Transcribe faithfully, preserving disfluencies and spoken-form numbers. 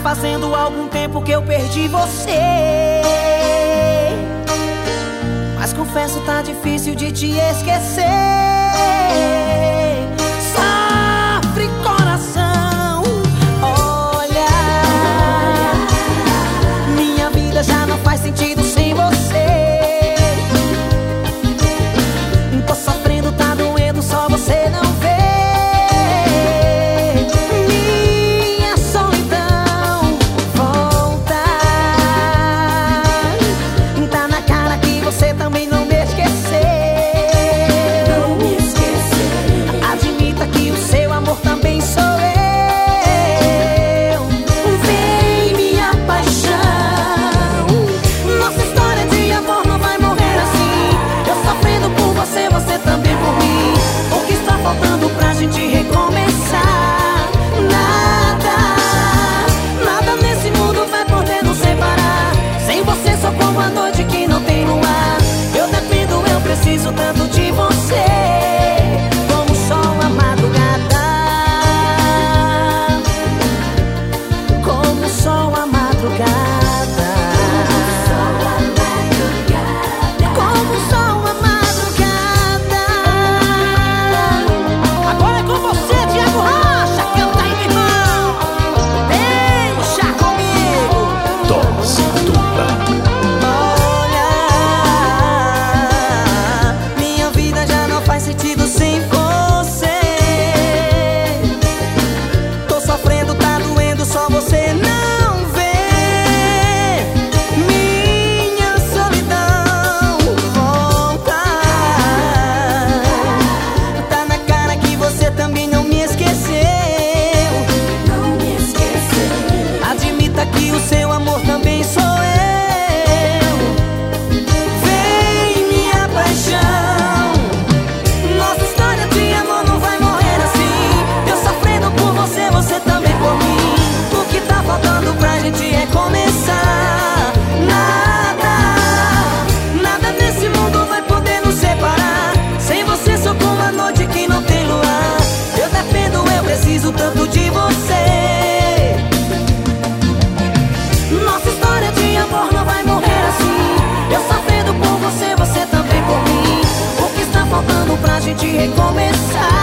fazendo algum tempo que eu perdi você, mas confesso, tá difícil de te esquecer. Sofre coração, olha, minha vida já não faz sentido sem você. Tô sofrendo, tá doendo, só você não vê. Minha solidão, volta. Tá na cara que você também não me esqueceu. Não me esqueceu. Admita que o seu amor também sou eu. Vem, minha paixão, nossa história de amor não vai morrer assim. Eu sofrendo por você, você também por mim. O que está faltando pra gente recomeçar? Nada, nada nesse mundo vai poder nos separar. Sem você sou como a noite que não tem luar. Eu dependo, eu preciso tanto de você, como o sol à madrugada, como o sol à madrugada, como o sol à madrugada. Agora é com você, Thiago Rocha, canta aí, meu irmão. Deixa comigo. Dose dupla. Olha, minha vida já não faz sentido sem você. Tô sofrendo, tá doendo, só você não vê. Minha solidão, volta. Tá na cara que você também não me esqueceu. Não me esqueceu. Admita que o seu amor também sou eu. Vem, minha paixão, nossa história de amor não vai morrer assim. Eu sofrendo por você, você também por mim. O que tá faltando pra gente recomeçar? Nada, nada nesse mundo vai poder nos separar. Sem você sou como a noite que não tem luar. Eu dependo, eu preciso tanto de você. Nossa história de amor não vai morrer assim. Eu sofrendo por você, você também por mim. O que está faltando pra gente recomeçar?